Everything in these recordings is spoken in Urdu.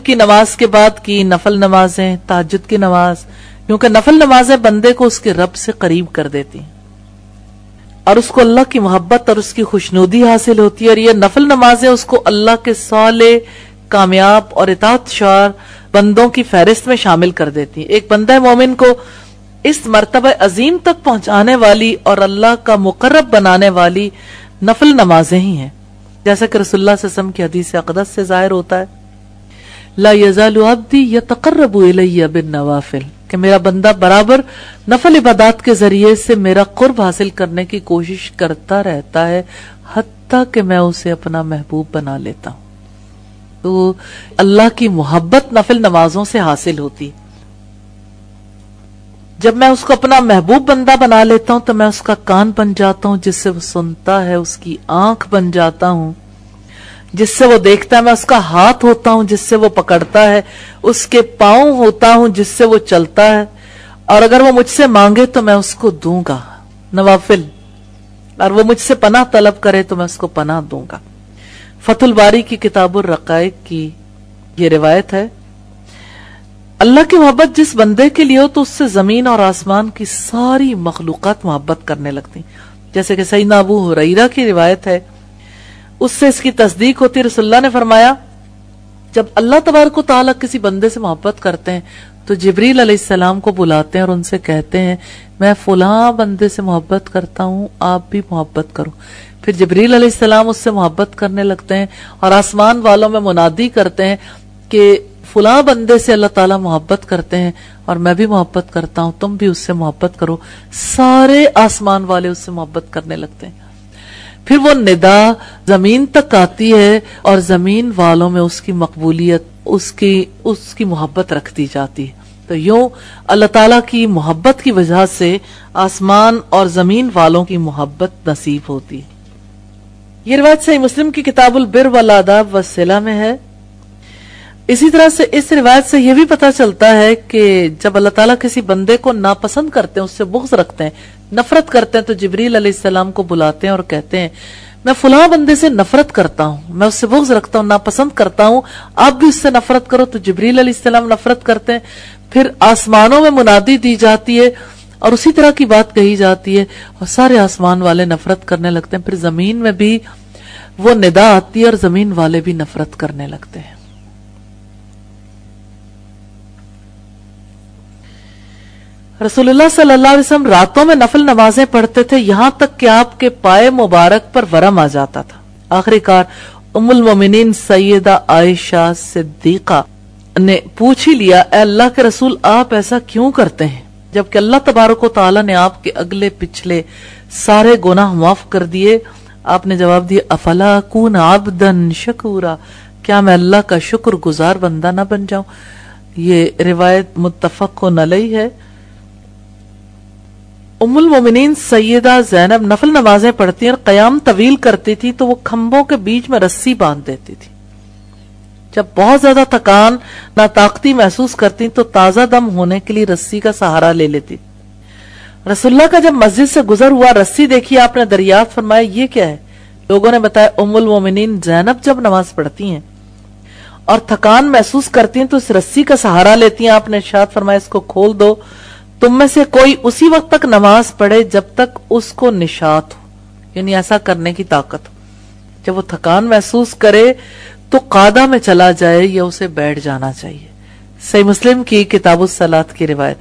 کی نماز کے بعد کی نفل نمازیں، تہجد کی نماز، کیونکہ نفل نمازیں بندے کو اس کے رب سے قریب کر دیتی ہیں اور اس کو اللہ کی محبت اور اس کی خوشنودی حاصل ہوتی ہے، اور یہ نفل نمازیں اس کو اللہ کے صالح، کامیاب اور اطاعت شعار بندوں کی فہرست میں شامل کر دیتی ہیں۔ ایک بندہ مومن کو اس مرتبہ عظیم تک پہنچانے والی اور اللہ کا مقرب بنانے والی نفل نمازیں ہی ہیں، جیسا کہ رسول اللہ صلی اللہ علیہ وسلم کی حدیث اقدس سے ظاہر ہوتا ہے، لا یزال عبدی یتقرب الی بالنوافل، کہ میرا بندہ برابر نفل عبادات کے ذریعے سے میرا قرب حاصل کرنے کی کوشش کرتا رہتا ہے، حتیٰ کہ میں اسے اپنا محبوب بنا لیتا ہوں۔ تو اللہ کی محبت نفل نمازوں سے حاصل ہوتی، جب میں اس کو اپنا محبوب بندہ بنا لیتا ہوں تو میں اس کا کان بن جاتا ہوں جس سے وہ سنتا ہے، اس کی آنکھ بن جاتا ہوں جس سے وہ دیکھتا ہے، میں اس کا ہاتھ ہوتا ہوں جس سے وہ پکڑتا ہے، اس کے پاؤں ہوتا ہوں جس سے وہ چلتا ہے، اور اگر وہ مجھ سے مانگے تو میں اس کو دوں گا نوافل، اور وہ مجھ سے پناہ طلب کرے تو میں اس کو پناہ دوں گا۔ فتح الباری کی کتاب الرقائق کی یہ روایت ہے، اللہ کی محبت جس بندے کے لیے ہو تو اس سے زمین اور آسمان کی ساری مخلوقات محبت کرنے لگتی، جیسے کہ سیدنا ابو ہریرہ کی روایت ہے، اس سے اس کی تصدیق ہوتی۔ رسول اللہ نے فرمایا جب اللہ تبارک و تعالیٰ کسی بندے سے محبت کرتے ہیں تو جبریل علیہ السلام کو بلاتے ہیں اور ان سے کہتے ہیں میں فلاں بندے سے محبت کرتا ہوں، آپ بھی محبت کرو۔ پھر جبریل علیہ السلام اس سے محبت کرنے لگتے ہیں اور آسمان والوں میں منادی کرتے ہیں کہ فلاں بندے سے اللہ تعالیٰ محبت کرتے ہیں اور میں بھی محبت کرتا ہوں، تم بھی اس سے محبت کرو۔ سارے آسمان والے اس سے محبت کرنے لگتے ہیں۔ پھر وہ ندا زمین تک آتی ہے اور زمین والوں میں اس کی مقبولیت، اس کی محبت رکھتی جاتی ہے۔ تو یوں اللہ تعالیٰ کی محبت کی وجہ سے آسمان اور زمین والوں کی محبت نصیب ہوتی ہے۔ یہ روایت صحیح مسلم کی کتاب البر والآداب والصلہ میں ہے۔ اسی طرح سے اس روایت سے یہ بھی پتہ چلتا ہے کہ جب اللہ تعالیٰ کسی بندے کو ناپسند کرتے ہیں، اس سے بغض رکھتے ہیں، نفرت کرتے ہیں، تو جبریل علیہ السلام کو بلاتے ہیں اور کہتے ہیں میں فلاں بندے سے نفرت کرتا ہوں، میں اس سے بغض رکھتا ہوں، ناپسند کرتا ہوں، آپ بھی اس سے نفرت کرو۔ تو جبریل علیہ السلام نفرت کرتے ہیں، پھر آسمانوں میں منادی دی جاتی ہے اور اسی طرح کی بات کہی جاتی ہے اور سارے آسمان والے نفرت کرنے لگتے ہیں۔ پھر زمین میں بھی وہ ندا آتی ہے اور زمین والے بھی نفرت کرنے لگتے ہیں۔ رسول اللہ صلی اللہ علیہ وسلم راتوں میں نفل نمازیں پڑھتے تھے، یہاں تک کہ آپ کے پائے مبارک پر ورم آ جاتا تھا۔ آخری کار ام المومنین سیدہ عائشہ صدیقہ نے پوچھ ہی لیا اے اللہ کے رسول آپ ایسا کیوں کرتے ہیں جبکہ اللہ تبارک و تعالیٰ نے آپ کے اگلے پچھلے سارے گناہ معاف کر دیے؟ آپ نے جواب دیا افلا اکون عبدا شکورا، کیا میں اللہ کا شکر گزار بندہ نہ بن جاؤں؟ یہ روایت متفق علیہ ہے۔ ام المومنین سیدہ زینب نفل نمازیں پڑھتی اور قیام طویل کرتی تھی تو وہ کھمبوں کے بیچ میں رسی باندھ دیتی تھی۔ جب بہت زیادہ تھکان، ناطاقتی محسوس کرتی تو تازہ دم ہونے کے لیے رسی کا سہارا لے لیتی۔ رسول اللہ کا جب مسجد سے گزر ہوا رسی دیکھی آپ نے دریافت فرمایا یہ کیا ہے؟ لوگوں نے بتایا ام المومنین زینب جب نماز پڑھتی ہیں اور تھکان محسوس کرتی ہیں تو اس رسی کا سہارا لیتی ہیں۔ آپ نے ارشاد فرمایا اس کو کھول دو، تم میں سے کوئی اسی وقت تک نماز پڑھے جب تک اس کو نشاط ہو، یعنی ایسا کرنے کی طاقت ہو۔ جب وہ تھکان محسوس کرے تو قعدہ میں چلا جائے یا اسے بیٹھ جانا چاہیے۔ صحیح مسلم کی کتاب الصلاۃ کی روایت۔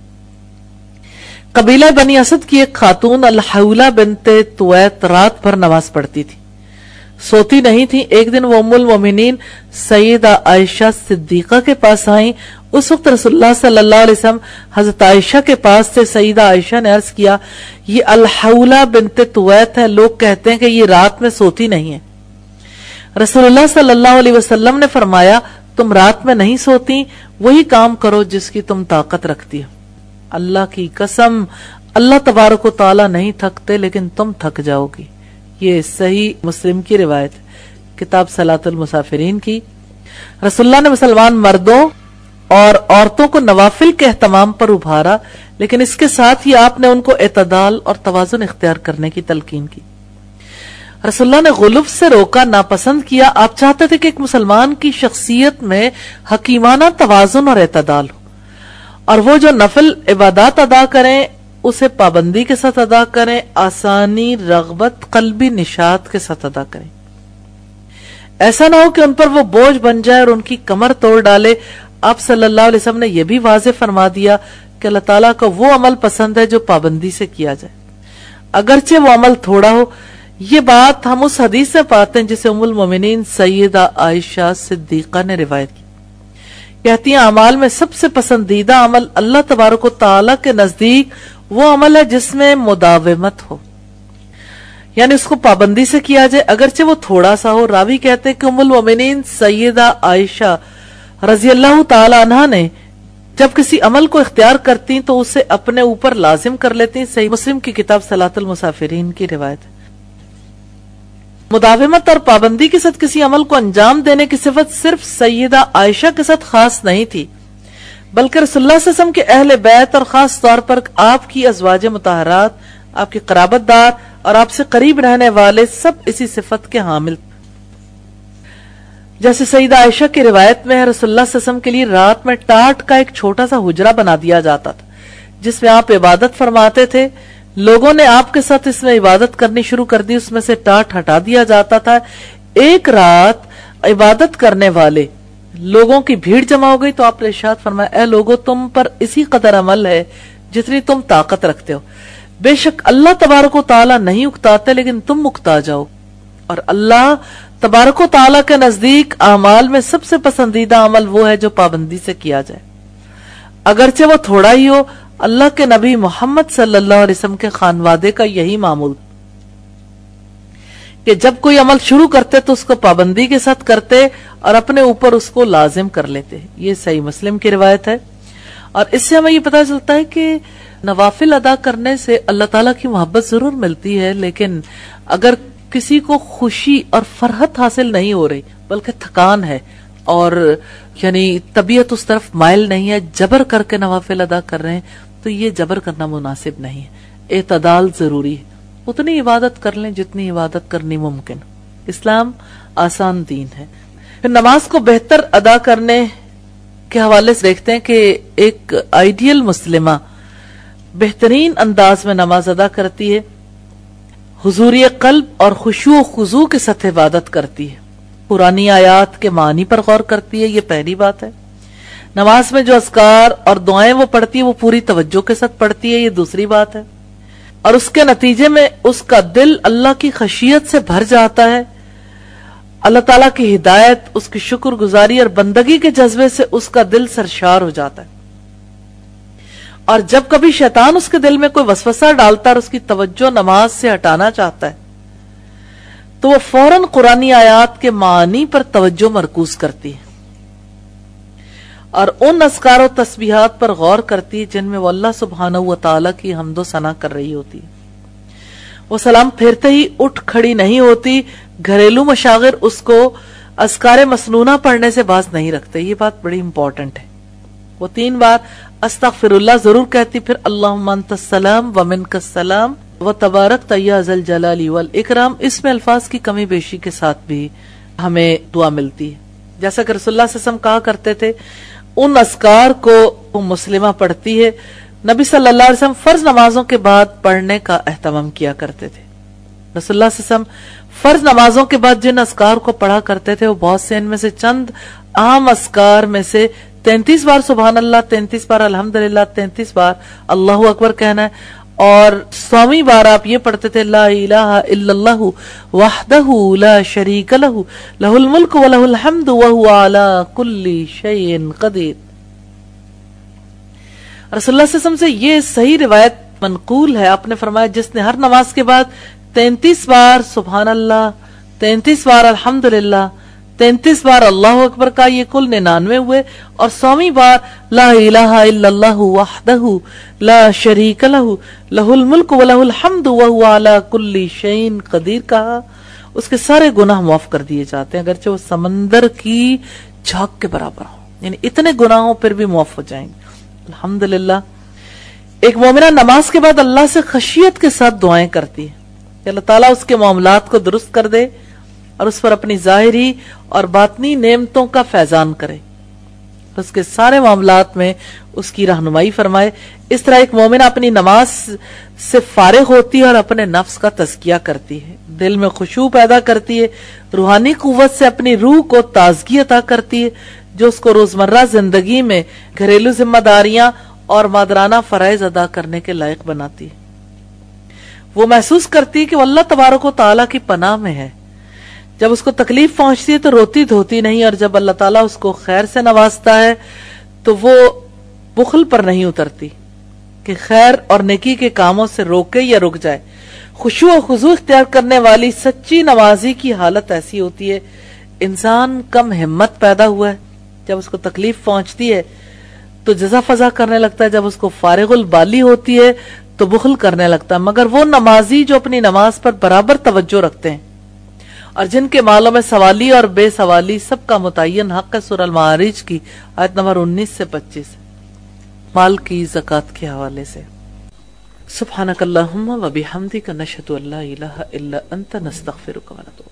قبیلہ بنی اسد کی ایک خاتون الحولہ بنت تویت رات بھر نماز پڑھتی تھی، سوتی نہیں تھی۔ ایک دن وہ ام المومنین سیدہ عائشہ صدیقہ کے پاس آئیں۔ اس وقت رسول اللہ صلی اللہ علیہ وسلم حضرت عائشہ کے پاس سے سیدہ عائشہ نے عرض کیا یہ الحولہ بنت تویت ہے، لوگ کہتے ہیں کہ یہ رات میں سوتی نہیں ہے۔ رسول اللہ صلی اللہ علیہ وسلم نے فرمایا تم رات میں نہیں سوتی، وہی کام کرو جس کی تم طاقت رکھتی ہو۔ اللہ کی قسم اللہ تبارک و تعالیٰ نہیں تھکتے لیکن تم تھک جاؤ گی۔ یہ صحیح مسلم کی روایت ہے، کتاب صلاۃ المسافرین کی۔ رسول اللہ نے مسلمان مردوں اور عورتوں کو نوافل کے اہتمام پر ابھارا، لیکن اس کے ساتھ ہی آپ نے ان کو اعتدال اور توازن اختیار کرنے کی تلقین کی۔ رسول اللہ نے غلف سے روکا، ناپسند کیا. آپ چاہتے تھے کہ ایک مسلمان کی شخصیت میں حکیمانہ توازن اور اعتدال ہو، اور وہ جو نفل عبادات ادا کریں اسے پابندی کے ساتھ ادا کریں، آسانی، رغبت، قلبی نشاط کے ساتھ ادا کریں. ایسا نہ ہو کہ ان پر وہ بوجھ بن جائے اور ان کی کمر توڑ ڈالے. آپ صلی اللہ علیہ وسلم نے یہ بھی واضح فرما دیا کہ اللہ تعالیٰ کو وہ عمل پسند ہے جو پابندی سے کیا جائے، اگرچہ وہ عمل تھوڑا ہو. یہ بات ہم اس حدیث سے پاتے ہیں جسے ام المومنین سیدہ عائشہ صدیقہ نے روایت کی. کہتی ہیں اعمال میں سب سے پسندیدہ عمل اللہ تبارک و تعالیٰ کے نزدیک وہ عمل ہے جس میں مداومت ہو، یعنی اس کو پابندی سے کیا جائے اگرچہ وہ تھوڑا سا ہو. راوی کہتے ہیں کہ ام المومنین سیدہ عائشہ رضی اللہ تعالی عنہا نے جب کسی عمل کو اختیار کرتی تو اسے اپنے اوپر لازم کر لیتی. صحیح مسلم کی کتاب صلاۃ المسافرین کی روایت ہے. مداومت اور پابندی کے ساتھ کسی عمل کو انجام دینے کی صفت صرف سیدہ عائشہ کے ساتھ خاص نہیں تھی، بلکہ رسول اللہ صلی اللہ علیہ وسلم کے اہل بیت اور خاص طور پر آپ کی ازواج مطہرات، آپ کے قرابت دار اور آپ سے قریب رہنے والے سب اسی صفت کے حامل. جیسے سیدہ عائشہ کی روایت میں رسول اللہ صلی اللہ علیہ وسلم کے لیے رات میں ٹاٹ کا ایک چھوٹا سا حجرہ بنا دیا جاتا تھا جس میں آپ عبادت فرماتے تھے. لوگوں نے آپ کے ساتھ اس میں عبادت کرنی شروع کر دی، اس میں سے ٹاٹ ہٹا دیا جاتا تھا. ایک رات عبادت کرنے والے لوگوں کی بھیڑ جمع ہو گئی تو آپ نے ارشاد فرمایا اے لوگو تم پر اسی قدر عمل ہے جتنی تم طاقت رکھتے ہو. بے شک اللہ تبارک و تعالیٰ نہیں اکتاتے لیکن تم اکتا جاؤ، اور اللہ تبارک و تعالیٰ کے نزدیک اعمال میں سب سے پسندیدہ عمل وہ ہے جو پابندی سے کیا جائے اگرچہ وہ تھوڑا ہی ہو. اللہ کے نبی محمد صلی اللہ علیہ وسلم کے خانوادے کا یہی معمول کہ جب کوئی عمل شروع کرتے تو اس کو پابندی کے ساتھ کرتے اور اپنے اوپر اس کو لازم کر لیتے. یہ صحیح مسلم کی روایت ہے. اور اس سے ہمیں یہ پتہ چلتا ہے کہ نوافل ادا کرنے سے اللہ تعالیٰ کی محبت ضرور ملتی ہے، لیکن اگر کسی کو خوشی اور فرحت حاصل نہیں ہو رہی بلکہ تھکان ہے اور یعنی طبیعت اس طرف مائل نہیں ہے، جبر کر کے نوافل ادا کر رہے ہیں، تو یہ جبر کرنا مناسب نہیں ہے. اعتدال ضروری ہے. اتنی عبادت کر لیں جتنی عبادت کرنی ممکن. اسلام آسان دین ہے. پھر نماز کو بہتر ادا کرنے کے حوالے سے دیکھتے ہیں کہ ایک آئیڈیل مسلمہ بہترین انداز میں نماز ادا کرتی ہے، حضوری قلب اور خشوع و خضوع کے ساتھ عبادت کرتی ہے، قرآنی آیات کے معنی پر غور کرتی ہے. یہ پہلی بات ہے. نماز میں جو اذکار اور دعائیں وہ پڑھتی ہے وہ پوری توجہ کے ساتھ پڑھتی ہے. یہ دوسری بات ہے. اور اس کے نتیجے میں اس کا دل اللہ کی خشیت سے بھر جاتا ہے، اللہ تعالیٰ کی ہدایت، اس کی شکر گزاری اور بندگی کے جذبے سے اس کا دل سرشار ہو جاتا ہے. اور جب کبھی شیطان اس کے دل میں کوئی وسوسہ ڈالتا اور اس کی توجہ نماز سے ہٹانا چاہتا ہے تو وہ فوراً قرآنی آیات کے معنی پر توجہ مرکوز کرتی ہے اور ان اذکار و تسبیحات پر غور کرتی ہے جن میں وہ اللہ سبحانہ و تعالیٰ کی حمد و ثنا کر رہی ہوتی ہے. وہ سلام پھیرتے ہی اٹھ کھڑی نہیں ہوتی. گھریلو مشاغر اس کو اذکار مسنونہ پڑھنے سے باز نہیں رکھتے. یہ بات بڑی امپورٹنٹ ہے. وہ 3 بار استغفر اللہ ضرور کہتی، پھر اللہم انت السلام ومنک السلام وتبارکت یا ذا الجلال والاکرام. اس میں الفاظ کی کمی بیشی کے ساتھ بھی ہمیں دعا ملتی ہے. جیسا کہ رسول اللہ صلی اللہ علیہ وسلم کہا کرتے تھے ان اذکار کو مسلمہ پڑھتی ہے. نبی صلی اللہ علیہ وسلم فرض نمازوں کے بعد پڑھنے کا اہتمام کیا کرتے تھے. رسول اللہ صلی اللہ علیہ وسلم فرض نمازوں کے بعد جن اذکار کو پڑھا کرتے تھے وہ بہت سے ان میں سے چند عام اذکار میں سے 33 بار سبحان اللہ، 33 بار الحمدللہ، 33 بار اللہ اکبر کہنا ہے، اور 100ویں بار آپ یہ پڑھتے تھے لا الہ الا اللہ وحدہ لا شریک لہ لہ الملک ولہ الحمد وہو علی کل شیء قدیر. رسول اللہ صلی اللہ علیہ وسلم سے یہ صحیح روایت منقول ہے. آپ نے فرمایا جس نے ہر نماز کے بعد 33 بار سبحان اللہ، 33 بار الحمدللہ، 33 بار اللہ اکبر کا، یہ کل 99 ہوئے، اور 100ویں بار لا الہ الا اللہ وحدہ لا شریک لہ لہ الملک ولہ الحمد وہو علی کل شیء قدیر کہا، اس کے سارے گناہ معاف کر دیے جاتے ہیں اگرچہ وہ سمندر کی جھاگ کے برابر ہوں. یعنی اتنے گناہوں پھر بھی معاف ہو جائیں گے. الحمدللہ. ایک مومنہ نماز کے بعد اللہ سے خشیت کے ساتھ دعائیں کرتی ہے. کہ اللہ تعالیٰ اس کے معاملات کو درست کر دے اور اس پر اپنی ظاہری اور باطنی نعمتوں کا فیضان کرے، اس کے سارے معاملات میں اس کی رہنمائی فرمائے۔ اس طرح ایک مومن اپنی نماز سے فارغ ہوتی ہے اور اپنے نفس کا تزکیہ کرتی ہے، دل میں خشوع پیدا کرتی ہے، روحانی قوت سے اپنی روح کو تازگی عطا کرتی ہے، جو اس کو روزمرہ زندگی میں گھریلو ذمہ داریاں اور مادرانہ فرائض ادا کرنے کے لائق بناتی ہے۔ وہ محسوس کرتی ہے کہ وہ اللہ تبارک و تعالیٰ کی پناہ میں ہے، جب اس کو تکلیف پہنچتی ہے تو روتی دھوتی نہیں، اور جب اللہ تعالیٰ اس کو خیر سے نوازتا ہے تو وہ بخل پر نہیں اترتی کہ خیر اور نیکی کے کاموں سے روکے یا رک جائے۔ خشوع و خضوع اختیار کرنے والی سچی نمازی کی حالت ایسی ہوتی ہے، انسان کم ہمت پیدا ہوا ہے، جب اس کو تکلیف پہنچتی ہے تو جزا فضا کرنے لگتا ہے، جب اس کو فارغ البالی ہوتی ہے تو بخل کرنے لگتا ہے، مگر وہ نمازی جو اپنی نماز پر برابر توجہ رکھتے ہیں اور جن کے مالوں میں سوالی اور بے سوالی سب کا متعین حق ہے، سورہ المعارج کی آیت نمبر 19 سے 25 مال کی زکوٰۃ کے حوالے سے۔ سبحانک اللہم و بحمدک نشہد ان لا الہ الا انت نستغفرک و نتوب